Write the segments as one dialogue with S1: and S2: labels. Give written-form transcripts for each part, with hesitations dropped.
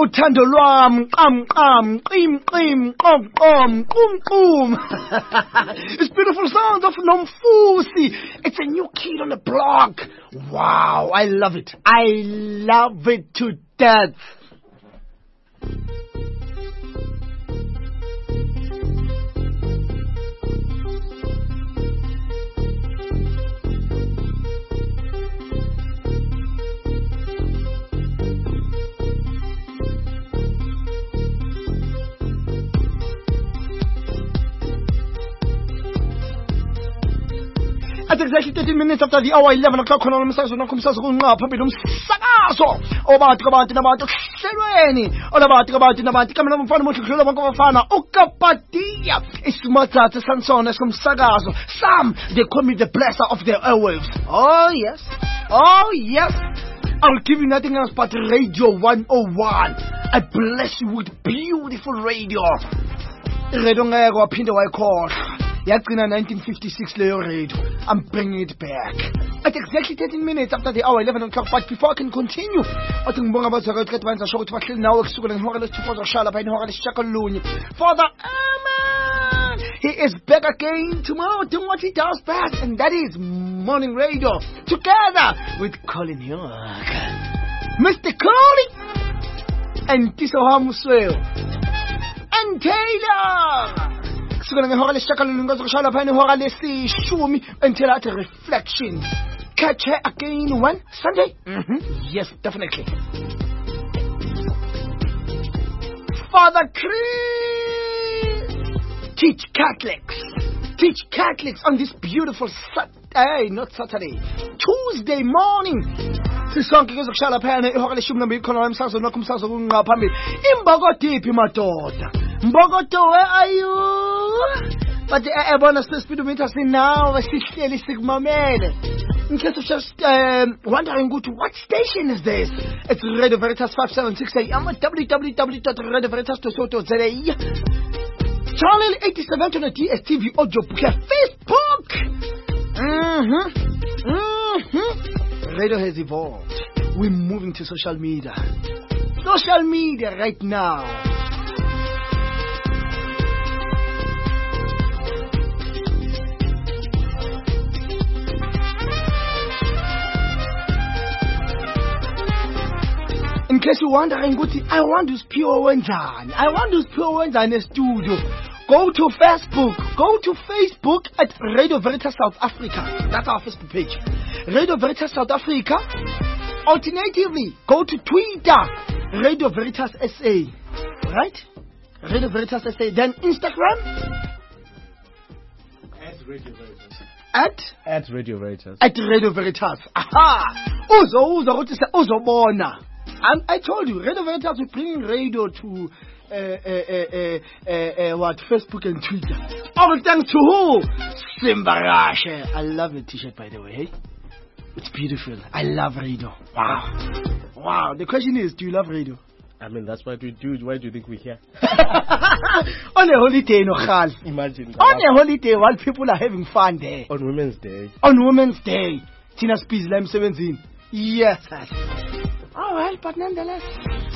S1: Uthando lwam, qam qam, qim qim, qom qom, qum qum. It's beautiful sounds of Nomfusi. It's a new kid on the block. Wow, I love it. I love it to death. At exactly 13 minutes after the hour 11 o'clock khona umsakazo nakumsakazo kunqa phambili umsakazo obathi kabantu nabantu kuhlelweni olabathi kabantu nabantu kamela umfana muhle kuhlela bonke abafana ukapadia isimathathe sansona somsakazo Sam, they call me the blesser of the airwaves. Oh yes, I'll give you nothing else but Radio 101. I bless you with beautiful radio. Radio ngeke waphinde wayikhohlwa. Yagcina 1956 leyo radio. I'm bringing it back. At exactly 13 minutes after the hour 11 o'clock, but before I can continue, I think ngibonga abazwakala ukuthi banza show ukuthi bahleli nawe kusukela ngihora lesithupha zoshala phela ihora lesishakalunye. Father Amen. He is back again tomorrow doing what he does best, and that is morning radio together with Colin York, Mr. Colin, and Tiso Hamuswell, and Taylor. Until at a reflection. Catch her again when? Sunday? Yes, definitely. Father Chris, teach Catholics on this beautiful Saturday, not Saturday, Tuesday morning. Sisonke kuzokushala phana ihora leshumi nambili khona emsakazo nakumsakazo kunqa phambili. Imbokotiphi madoda? Mbokoto, where are you? But ebona speedometer sinawe sihleli sikumamele. In case of just wondering what station is this? It's Radio Veritas 576 AM at www.radioveritas.co.za. Channel 87 on the DSTV audio book. Facebook. Radio has evolved. We're moving to social media. Social media right now. In case you're wondering, I want to pure wenzani. I want to pure wenzani studio. Go to Facebook at Radio Veritas South Africa. That's our Facebook page. Radio Veritas South Africa. Alternatively, go to Twitter, Radio Veritas SA. Right? Radio Veritas SA. Then Instagram.
S2: At Radio Veritas.
S1: At
S2: Radio Veritas.
S1: At Radio Veritas. Aha! Uzobona. I told you, Radio Veritas is bringing radio to Facebook and Twitter. All thanks to who? Simbarashe. I love your t-shirt, by the way. Hey? It's beautiful. I love radio. Wow. The question is, do you love radio?
S2: I mean, that's what we do. Why do you think we're here?
S1: On a holiday, no khal.
S2: Imagine.
S1: On a holiday while people are having fun there.
S2: On Women's Day.
S1: On Women's Day. Tina Spears, Lime 17. Yes. Oh well, but nonetheless,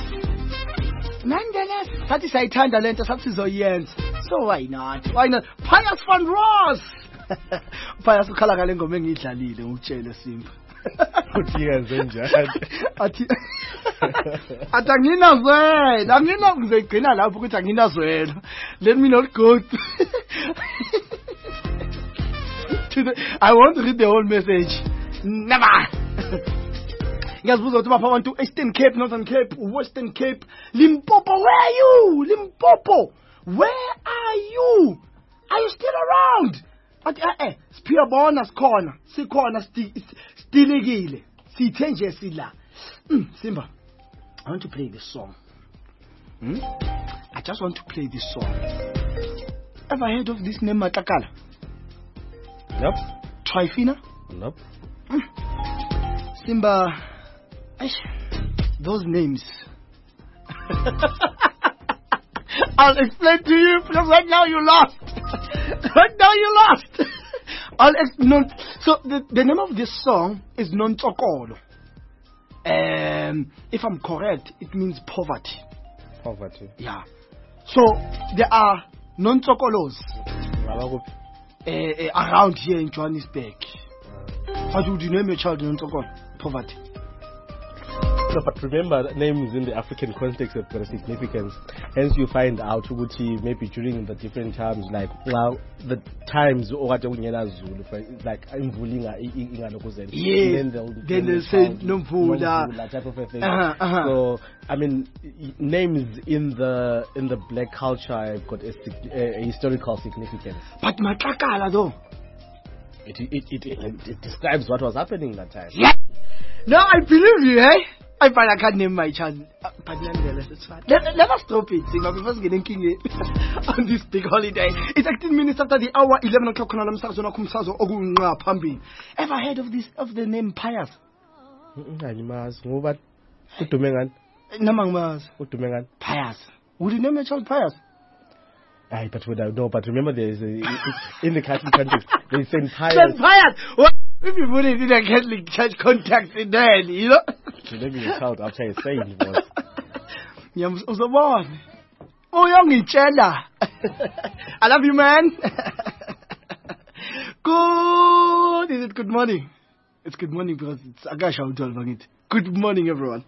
S1: that is a time talent. So why not? Pius van Ross. Pius ukhalakale ngoma engidlalile utshele simba.
S2: Uthi yenzenjani?
S1: Athi anginazwela, ngizogcina lapho ukuthi anginazwela. Let me not go. I want to read the whole message. Never. Ngiyazibuza ukuthi bapha abantu Eastern Cape, Northern Cape, Western Cape, Limpopo, where are you? Limpopo, where are you? Are you still around? But siphila bona sikhona stilikile sithe nje sila. Simba, I want to play this song. I just want to play this song. Ever heard of this name Matakala?
S2: Nope.
S1: Trifina?
S2: Nope.
S1: Simba, those names. I'll explain to you because right now you lost. So the name of this song is Non Tokolo. If I'm correct, it means poverty.
S2: Poverty.
S1: Yeah. So there are non-Tsokolos around here in Johannesburg. How would you name your child non-Tsokolo? Poverty.
S2: No, but remember, names in the African context have got a significance. Hence, you find out Uguti maybe during the different times, like the times or what Zulu, like
S1: then they'll say Nomvula
S2: type of a thing. So, I mean, names in the black culture have got a historical significance.
S1: But Matlakala though.
S2: It describes what was happening that time.
S1: Yeah. No, I believe you, eh? I can't name my child. But it's fine. Let us stop it. Before getting king on this big holiday. It's 18 minutes after the hour, 11 o'clock. Ever heard of this, of the name Pius? Pius. Would you name your child Pius?
S2: But would I know? But remember, there is in the Catholic context, they say Pius.
S1: Saint Pius. What? If you put it in a Catholic church context, in there, you know.
S2: You name your child after a saint, boss.
S1: Yams was the one. Oh, young Chella. I love you, man. Good. Is it good morning? It's good morning because it's Agasha who told it. Good morning, everyone.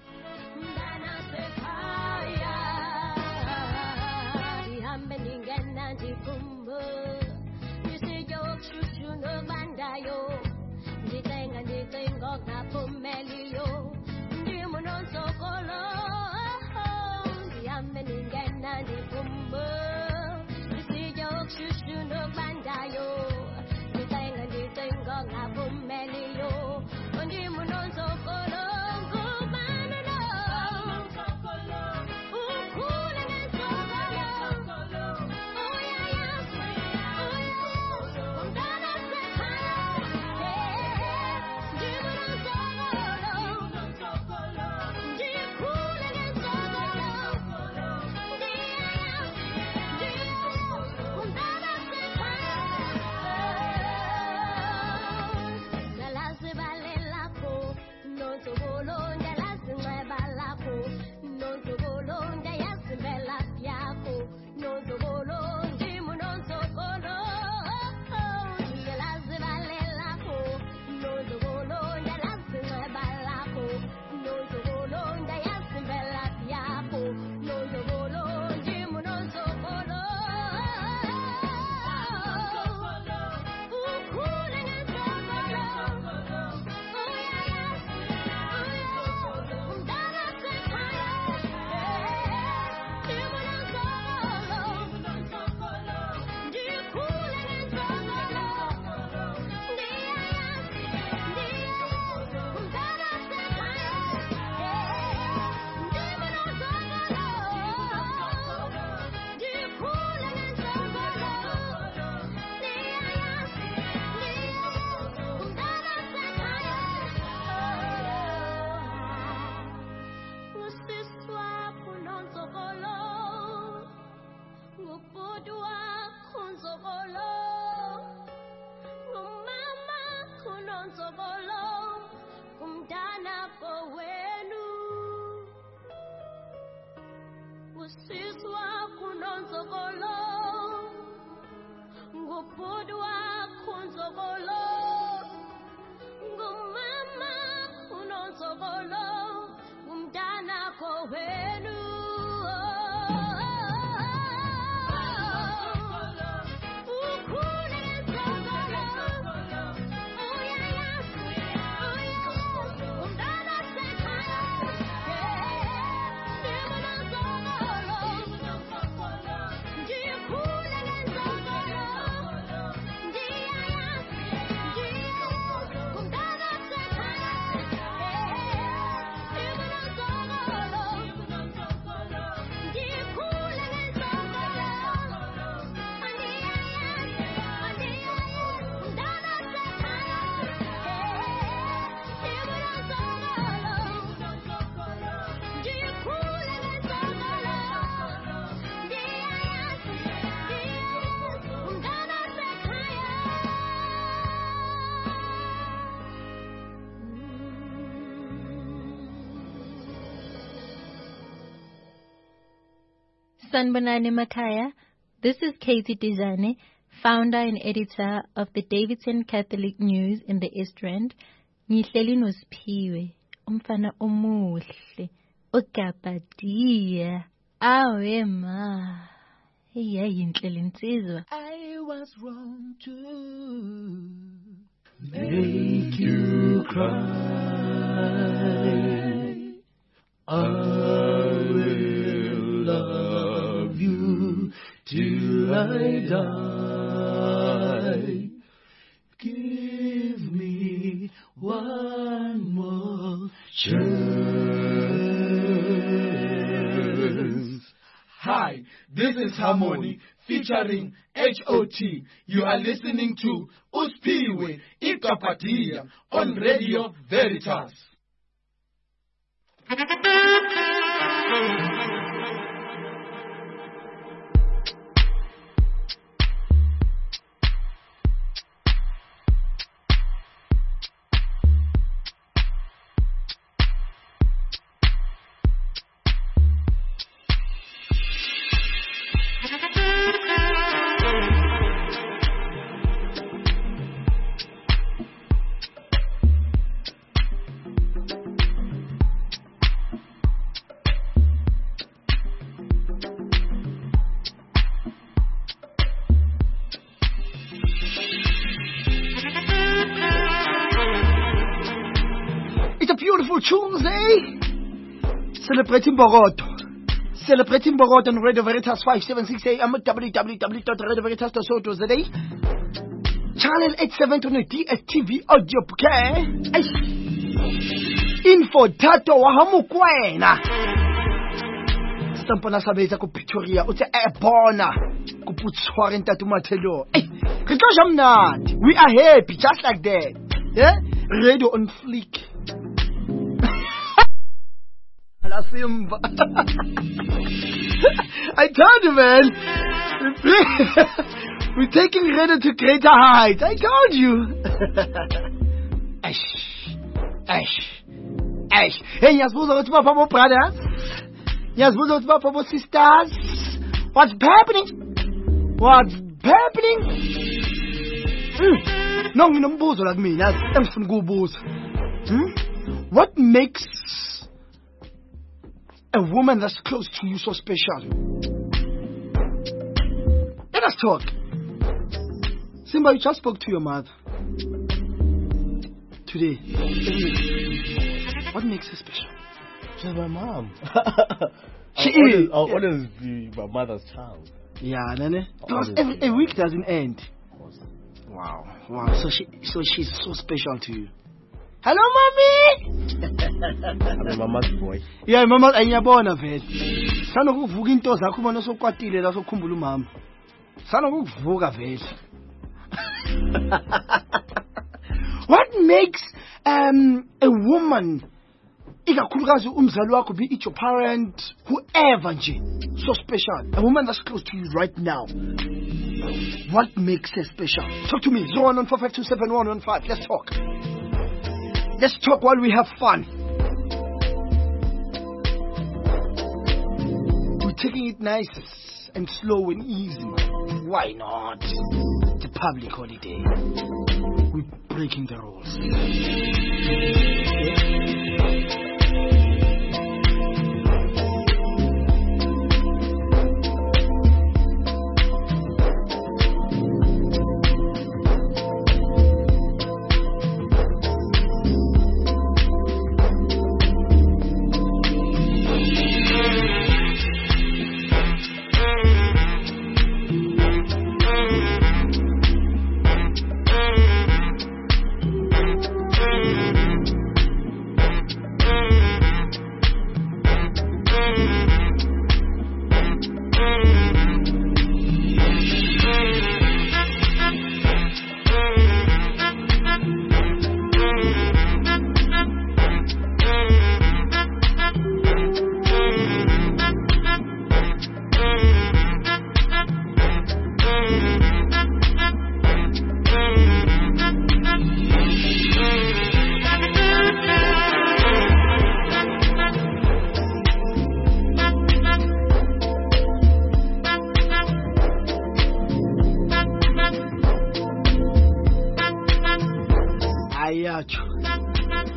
S3: Sanbonani Makaya. This is Katie Dizane, founder and editor of the Davidson Catholic News in the East Rand. Ngihleli noSiphiwe, umfana omuhle, ogabadiya. Awe ma. Yayinhle lensizwa.
S1: I was wrong to make you cry. I will love you till I die. Give me one more chance. Hi, this is Harmony featuring HOT. You are listening to uSiphiwe Igabadiya on Radio Veritas. Tuesday, celebrating Bogota on Radio Veritas 576 AM at www.radioveritas.co.za. Channel 87 on the DSTV audio bouquet. Info Tato Wahamukwena. Stampana Sabeza ku Pretoria, uta Ebona, ku Putswari Ntatu Matelo. We are happy, just like that. Yeah? Radio on fleek. I told you, man. We're taking radio to greater heights. I told you. Ash. Hey, Yasbuzo, what's up, Papa brothers? Yasbuzo, what's up, Papa sisters? What's happening? No, you don't booze like me. I'm from good booze. What makes a woman that's close to you so special? Let us talk. Simba, you just spoke to your mother today. What makes her special?
S2: She's my mom.
S1: She is.
S2: I'll always be my mother's child.
S1: Yeah, Nene. Because every week doesn't end. Wow. So she's so special to you. Hello, mommy.
S2: I'm my mama's boy.
S1: Yeah, mama, ayabona vele. Sana ukuvuka into zakho ubona sokwatile la sokhumbula umama. Sana ukuvuka vele. What makes a woman, ikakhulukazi umzali wakho, be it your parent, whoever nje, so special? A woman that's close to you right now. What makes her special? Talk to me. 01145271115. Let's talk. Let's talk while we have fun. We're taking it nice and slow and easy. Why not? It's a public holiday. We're breaking the rules.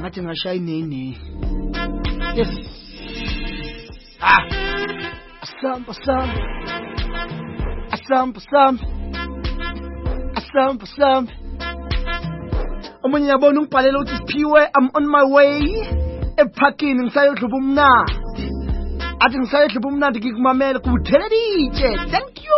S1: ngathi ngashaya inene. Yes. Asam. Omunye yabona ungibhalela uthi Siphiwe, I'm on my way. Ephakini ngisayodluba umnandi. Athi ngisayodluba umnandi ngikumamela kuthele DJ. Thank you.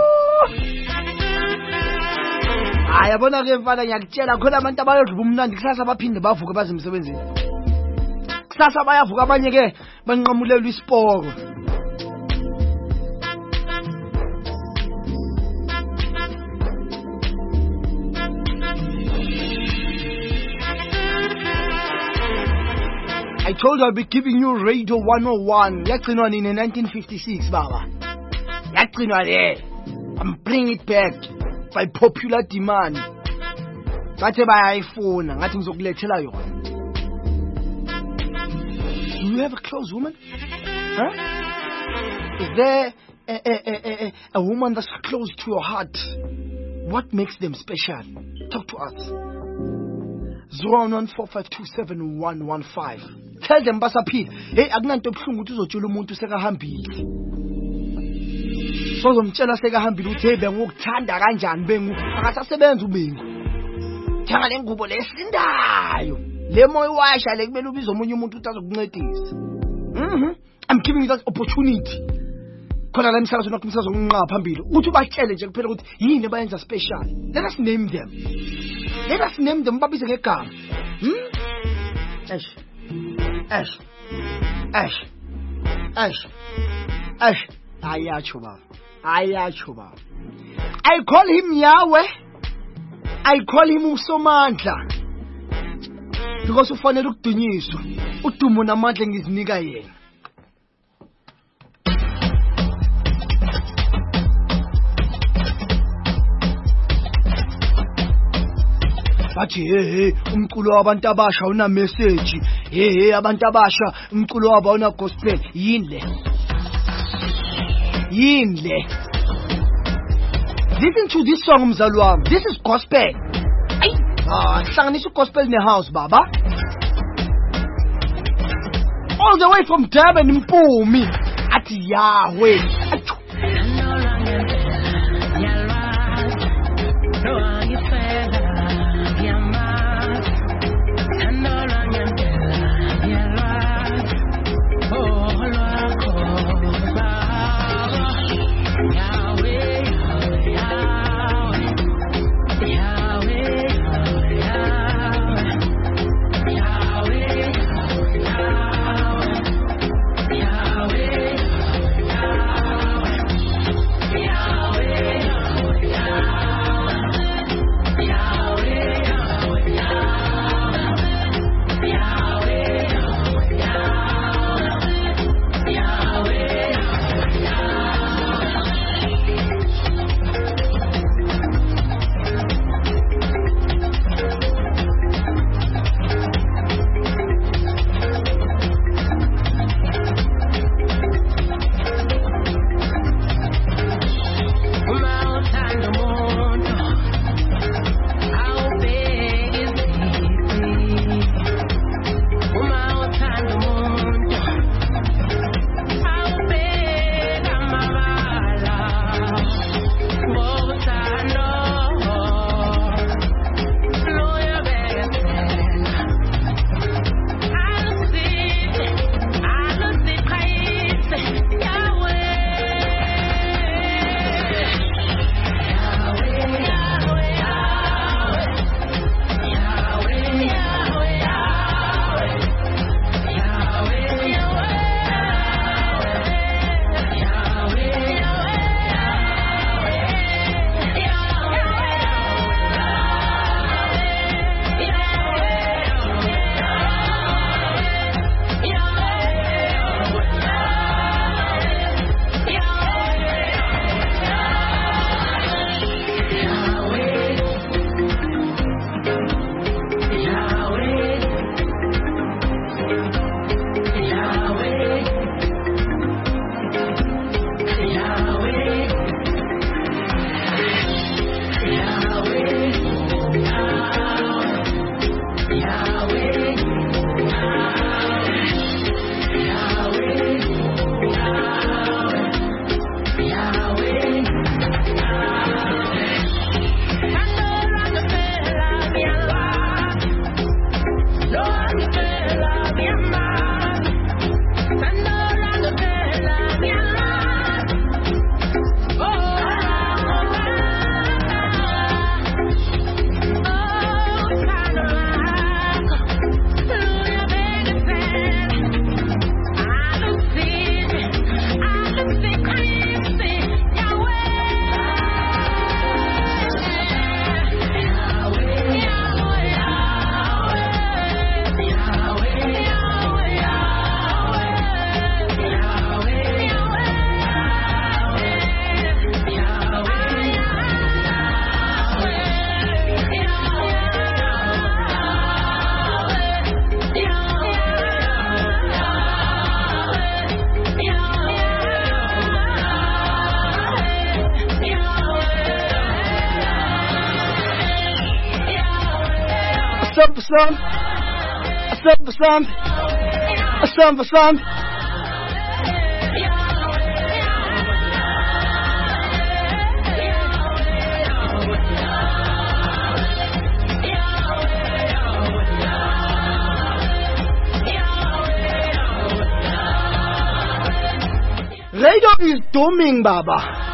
S1: Yabona ke mfana ngiyakutshela khona abantu abayodluba umnandi kusasa baphinde bavuke baze emsebenzini. Kusasa bayavuka abanye ke banqamulelwa isipoko. I told you I'll be giving you Radio 101. Yagcinwa in 1956 baba. Yagcinwa there. I'm bringing it back by popular demand. Bathe bayayifuna ngathi ngizokulethela yona. Do you have a close woman? Huh? Is there a woman that's close to your heart? What makes them special? Talk to us. 014527115. Tell them basaphila. Hey, akunanto ebhlungu ukuthi uzotshela umuntu sekahambile. Sozomtshela sekahambile uthi hey bengukuthanda kanjani bengu akasasebenza ubengu. Thanga lengubo lesindayo. Le moya washa le kumele ubize omunye umuntu uthi azokuncedisa. I'm giving you that opportunity. Khona la emsakazweni wakho umsazonqqa phambili. Uthi ubatshele nje kuphela ukuthi yini abayenza special. Let us name them. Babize ngegama. Ash. Ayacho ba. I call him Yahweh. I call him uSomandla. Because ufanele ukudunyiswa. Udumo namandla ngizinika yena. Bathi hey umculo wabantu abasha una message. Hey abantu abasha umculo wabo una gospel. Yini le. Listen to this song mzali wami. This is gospel. Hlanganisa gospel in the house baba. All the way from Durban Mpumi. Athi Yahweh. Radio is dooming, Baba.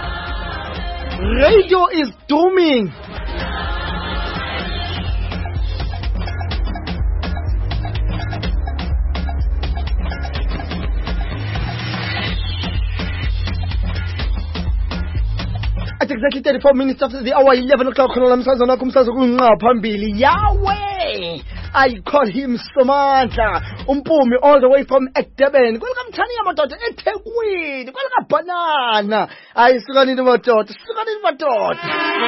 S1: Radio is dooming. At exactly 34 minutes after the hour, 11 o'clock, Yahweh! I call him Somandla, Umpumi, all the way from Durban. Welcome, Tanya Matot, Etequid, welcome, Banana. I sugan in the Matot, sugan in Matot.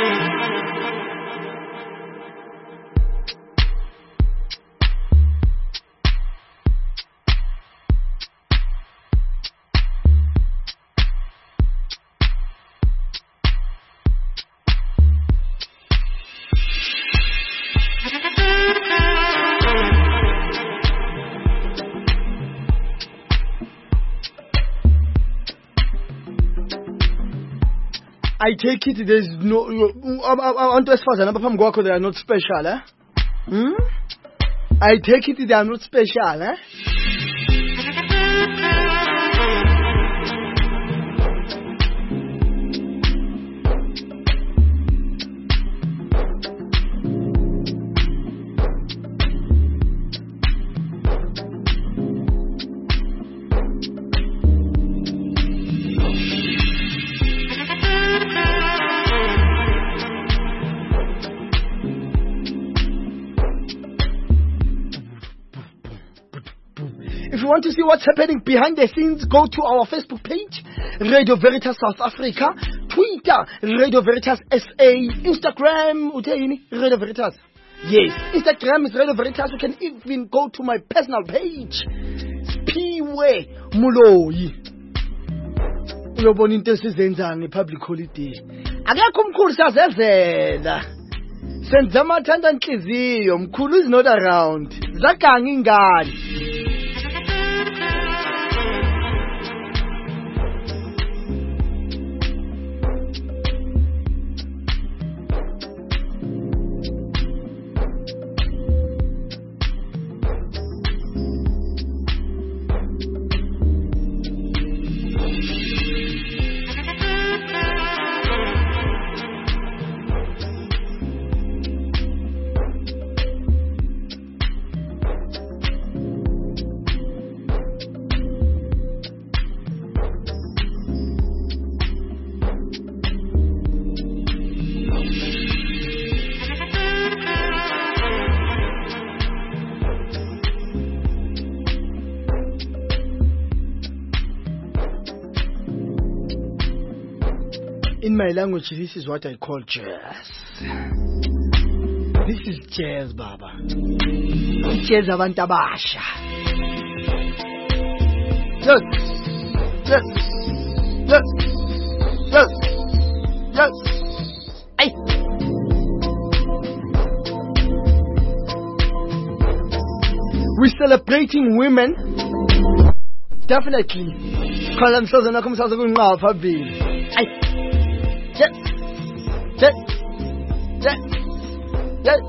S1: I take it there's no. On to as far as they are not special, eh? I take it they are not special, eh? If you want to see what's happening behind the scenes, go to our Facebook page, Radio Veritas South Africa, Twitter, Radio Veritas SA, Instagram, Radio Veritas. Yes, Instagram is Radio Veritas. You can even go to my personal page, Spiwe Muloi. Uyobona into esizenzani public holiday. Akekho umkhulu siyazenzela. Senza amathanda inhliziyo, mkhulu is not around. Zakanga ingane. In my language, this is what I call jazz. This is jazz, Baba. Jazz abantu abasha. Yes. Yes. Yes. Yes. Yes. Hey. We're celebrating women. Definitely. Yes. Yes. Yes. Yes.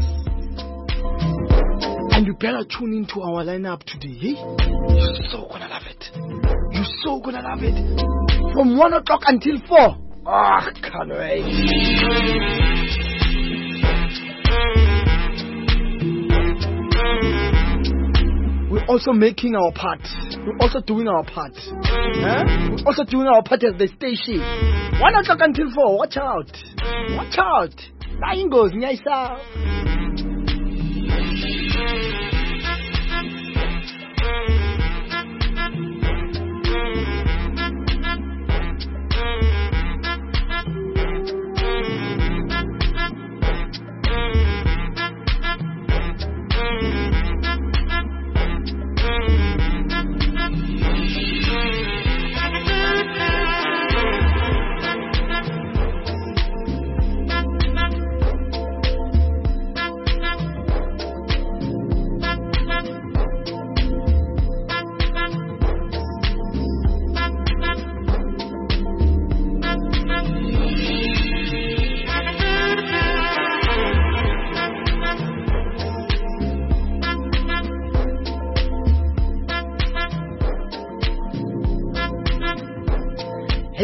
S1: And you better tune into our lineup today. You're so gonna love it. You're so gonna love it. From 1 o'clock until 4. Ah, can't wait. We're also making our part. We're also doing our part. We're also doing our part at the station. 1 o'clock until 4. Watch out. Watch out. Lying goes, Nyaisa.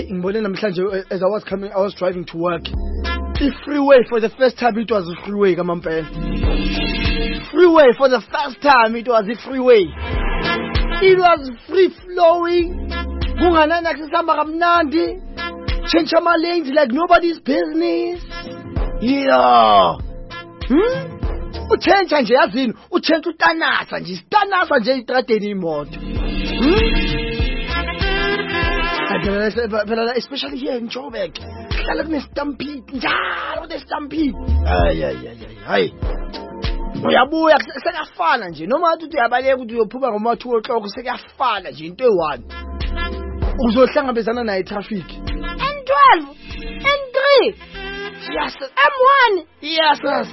S1: Hey, ngibone namhlanje as I was driving to work. The freeway for the first time it was a freeway, kamampela. Freeway for the first time it was a freeway. It was free flowing. Kunganani akusihamba kamnandi. Change my lanes like nobody's business. Yeah. Uchentsha nje yazini, uchentsha utanasa nje, sitanasa nje itradeni imoto. Phela especially here in Joburg. Kuhlala kunestampede, njalo kunestampede. Hayi. Uyabuya sekuyafana nje, noma uthi uyabaleka ukuthi uyophuma ngoma 2 o'clock sekuyafana nje into e1. Uzohlangabezana nayo traffic. N12, N3. Yes, M1. Yes.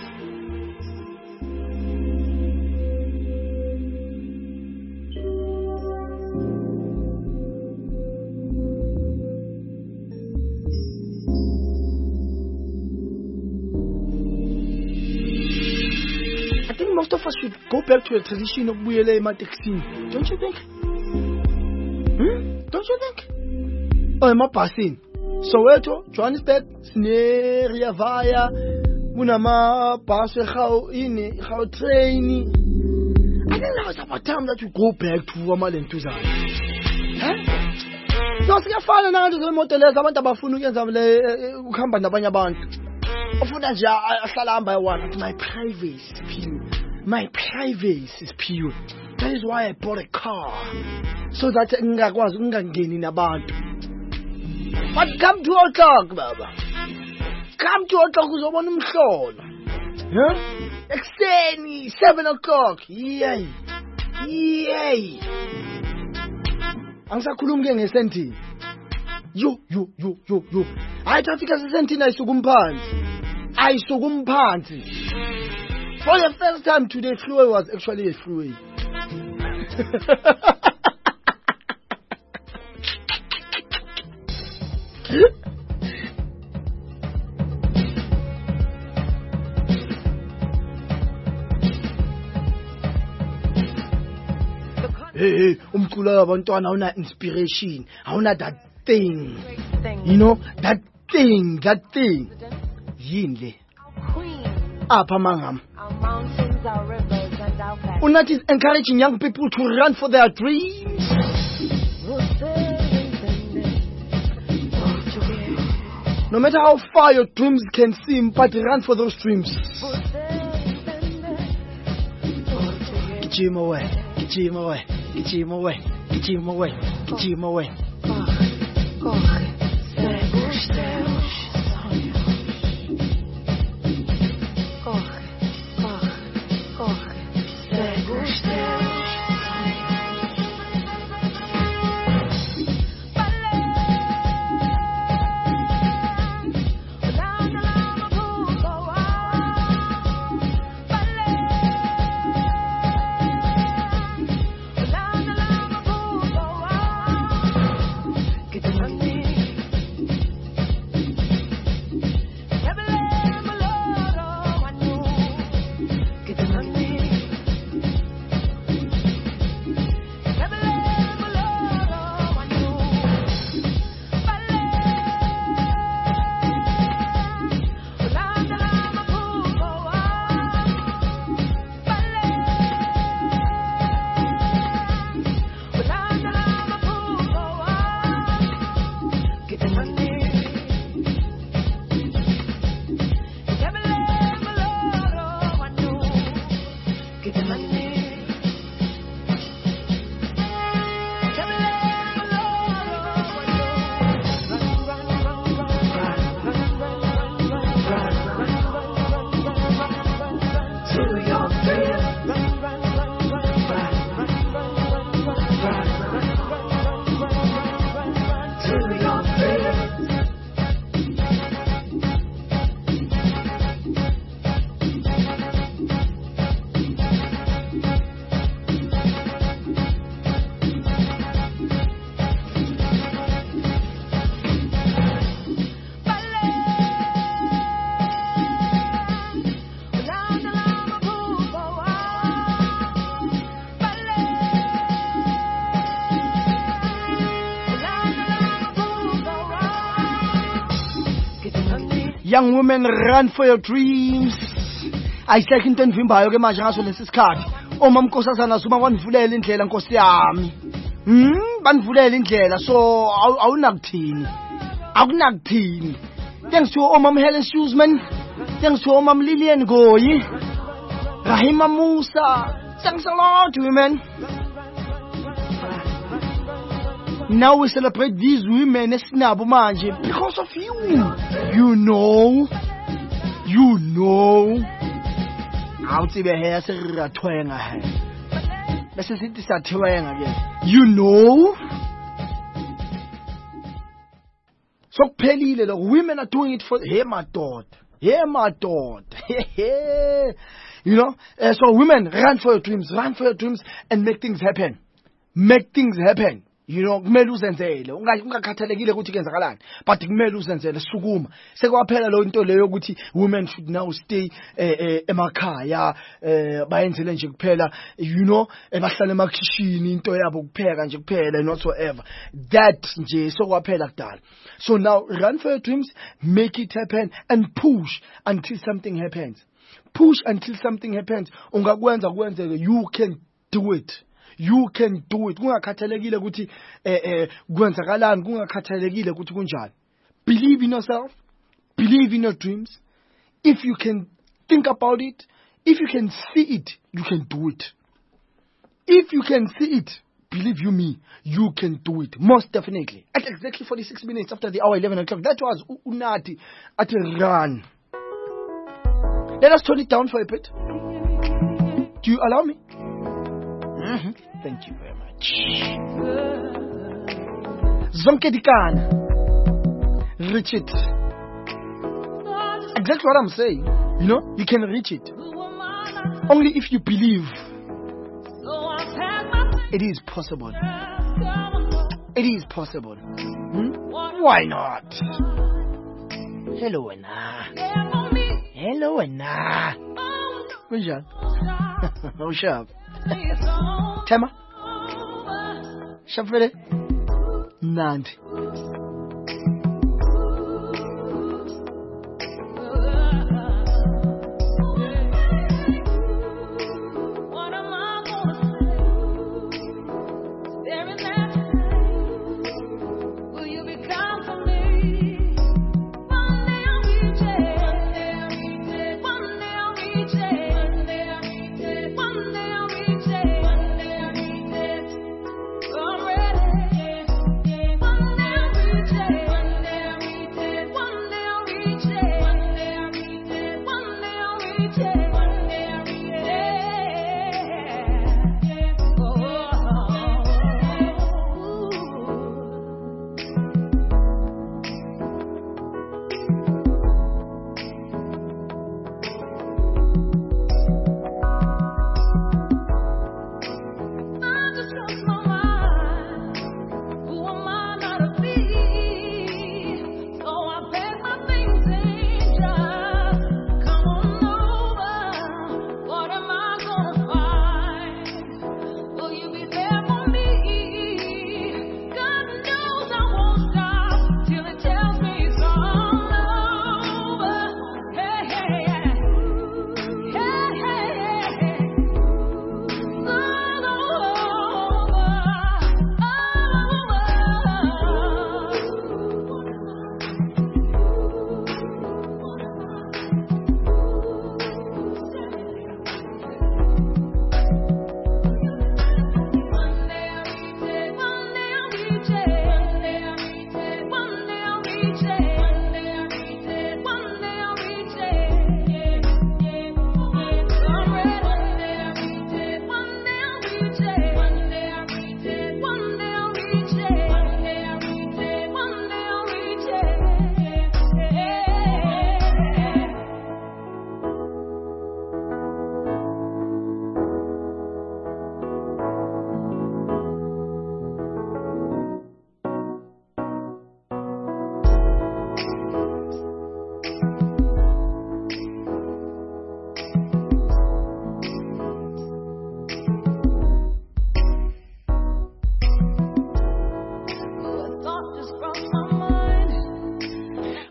S1: Most of us should go back to a tradition of buyele emateksini. Don't you think? Don't you think? Oh, emabhasini. Soweto, Johannesburg, sine Rea Vaya, kunamabhasi Gautrain. I think now it's about time that you go back to amalentuzana. No, siyafana nanto zemoto lezi abantu abafuna ukuyenza le ukuhamba nabanye abantu. Ufuna nje ahlala hamba yona. My privacy is pure. My privacy is pure. That is why I bought a car. So that ngingakwazi ukungangeni nabantu. But come to 2 o'clock, baba. Come to 2 o'clock uzobona umhlolo. Ekseni 7 o'clock. Yey. Angisakhulumi ke ngesentini. Yo. Hayi traffic asesentini ayisukumphansi. For the first time today, freeway was actually a freeway. Hey, umculo wabantwana awuna inspiration, awuna that thing. You know, that thing. Yinle. Apha mangam.
S4: Mountains, our rivers, and our valleys.
S1: Unat is encouraging young people to run for their dreams. No matter how far your dreams can seem, but run for those dreams. Gijima away. Young women, run for your dreams. Ayisekho into enivimbayo ke manje ngaso lesi sikhathi. Oma mkhosazana zuma banivulela indlela Nkosi yami. Banivulela indlela so awunakuthini. Akunakuthini. Thanks to Omam Helen Shoesman. Thanks to Omam Lillian Goyi. Rahima Musa. Thanks a lot, women. Now we celebrate these women esinabo manje because of you. You know. Awuthi behe sirathwenga he. Bese sithi sathwenga ke. You know. Sokuphelile lo women are doing it for my daughter. You know, so women, run for your dreams and make things happen. You know, kumele uzenzele ungakhathalekile ukuthi kenzakalani but kumele uzenzele sukuma sekwaphela lo into leyo ukuthi women should now stay emakhaya bayenzele nje kuphela you know bahlala emakhishini into yabo kupheka nje kuphela and whatsoever that nje sokwaphela kudala. So now run for your dreams, make it happen and push until something happens. Ungakwenza kwenzeke, you can do it. Kungakhathalekile ukuthi kwenzakalani, kungakhathalekile ukuthi kunjani. Believe in yourself, believe in your dreams. If you can think about it, if you can see it, you can do it. If you can see it, believe you me, you can do it. Most definitely. At exactly 46 minutes after the hour 11 o'clock, that was Unati at a run. Let us turn it down for a bit. Do you allow me? Thank you very much. Zonke Dikana. Reach it. Exactly what I'm saying. You know, you can reach it. Only if you believe. It is possible. Why not? Hello, Anna. Kunjani? Ushap. Tema? Shapvele? Nandi.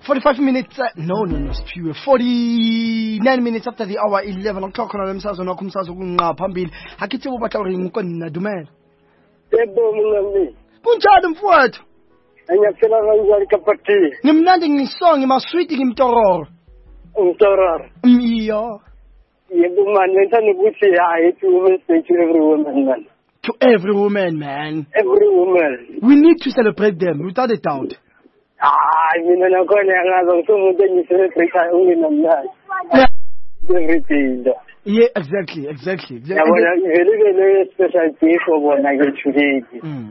S1: 45 minutes, no, Siphiwe. 49 minutes after the hour 11 o'clock on umsakazo wakho umsakazo kunqa phambili. Akithi ubatla uri ngikona dumela.
S5: Yebo mngami.
S1: Kunjani mfowethu?
S5: Anyaphela kanjani kapati?
S1: Ngimnandi ngisonge masweet ngimtororo.
S5: Umtororo.
S1: Iyo.
S5: Yebo man, ngithanda ukuthi hayi to women's day to every woman man.
S1: To every woman, man.
S5: Every woman.
S1: We need to celebrate them without a doubt.
S5: Mina nakhona ngazo ngisomuntu engicelebrate only namhlanje. Everything.
S1: Yeah, exactly.
S5: Yabona vele special day for bona ke today.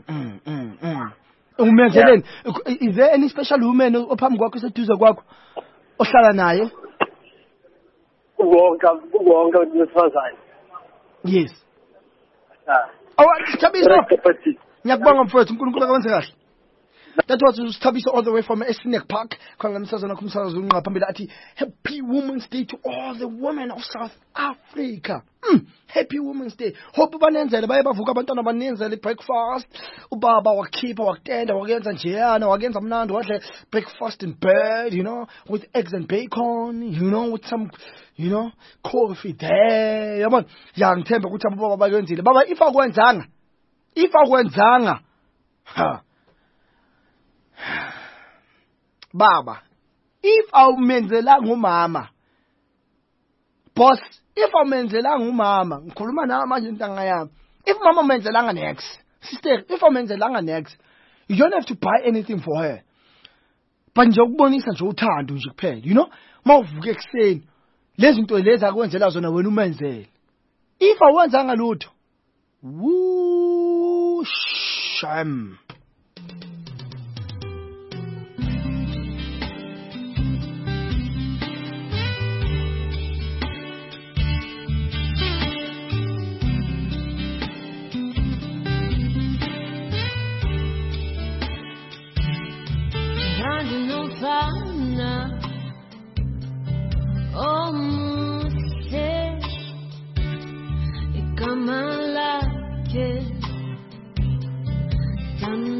S1: Umenzeleni, is there any special woman ophambi kwakho eseduze kwakho ohlala naye?
S5: Kubonga lesifazane.
S1: Yes. Sithabiso. Ngiyakubonga mfowethu, uNkulunkulu akwenze kahle. That was Sithabiso all the way from Esnek Park. Khanga umsazana kumsakazo unqa phambili athi Happy Women's Day to all the women of South Africa. Happy Women's Day. Hope banenzele baye bavuka abantwana banenzele breakfast. Ubaba wakhipha wakutenda wakenza njeyana wakenza mnandi wadle breakfast in bed, you know, with eggs and bacon, you know, with some, you know, coffee there. Yabona, ya ngithemba ukuthi abobaba bakwenzile. Baba if akwenzanga. Ha. Baba, if awumenzelanga umama, boss, if awumenzelanga umama, ngikhuluma nawe manje intanga yami. If mama umenzelanga next, sister, if awumenzelanga next, you don't have to buy anything for her. But nje ukubonisa nje uthando nje kuphela, you know? Mawuvuka ekseni, lezi zinto lezi akwenzela zona wena umenzele. If awenzanga lutho, woo sham.
S6: Done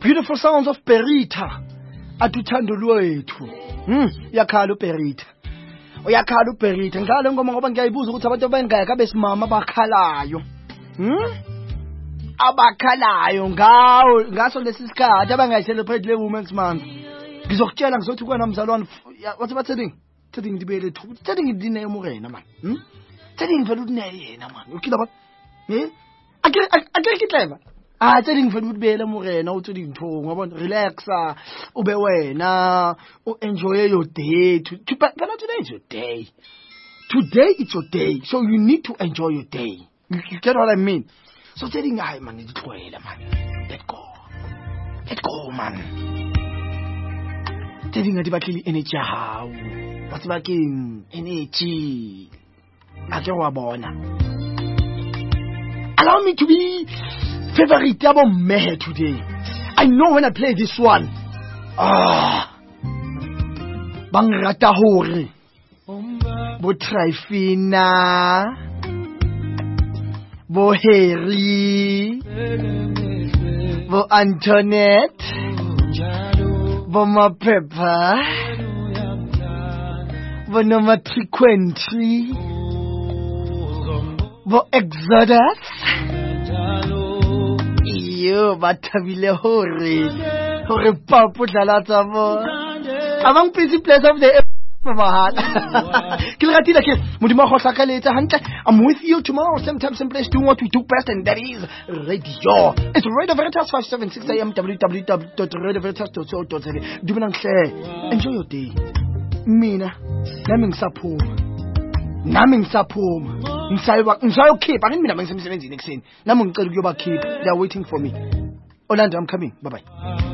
S1: Beautiful sounds of Perita. Atuthando lwethu. Yakhala uPerita. Uyakhala uPerita. Ngalo ngoma ngoba ngiyayibuza ukuthi abantu abangaka besimama bakhalayo. Abakhalayo ngaso lesi sikhathi abangayicelebrate le Women's Month. Ngizokutshela ngizothi kwena mzalwane wathi bathini? Thethi ngidibele thu. Thethi ngidine emurena man. Thethi ngivela ukuthi naye yena man. Ukila ba? Akere kitleva. Thethi ngivela ukuthi bele emurena uthi ngitho ngabona relaxa ube wena enjoy your day. Today is your day. Today is your day. So you need to enjoy your day. You get what I mean? So telling I man is man. Let go man. Telling I bakili energy how. What's baking energy? Akewabona. Allow me to be favorite about me today. I know when I play this one. Bangrata hore. Bo Trifina. Bo Harry, Bo Antoinette, Bo Mapepa, Bo Number 320, Bo Exodus, Iyo batabile hore papu dlalata bo. Among busy place of the I'm with you tomorrow, same time, same place, doing what we do best, and that is radio. It's Radio Veritas 576 AM, www.radioveritas.co.za. Enjoy your day. Mina, naming sapuma. Keep. I didn't mean I'm keep. They are waiting for me. Orlando, I'm coming. Bye-bye.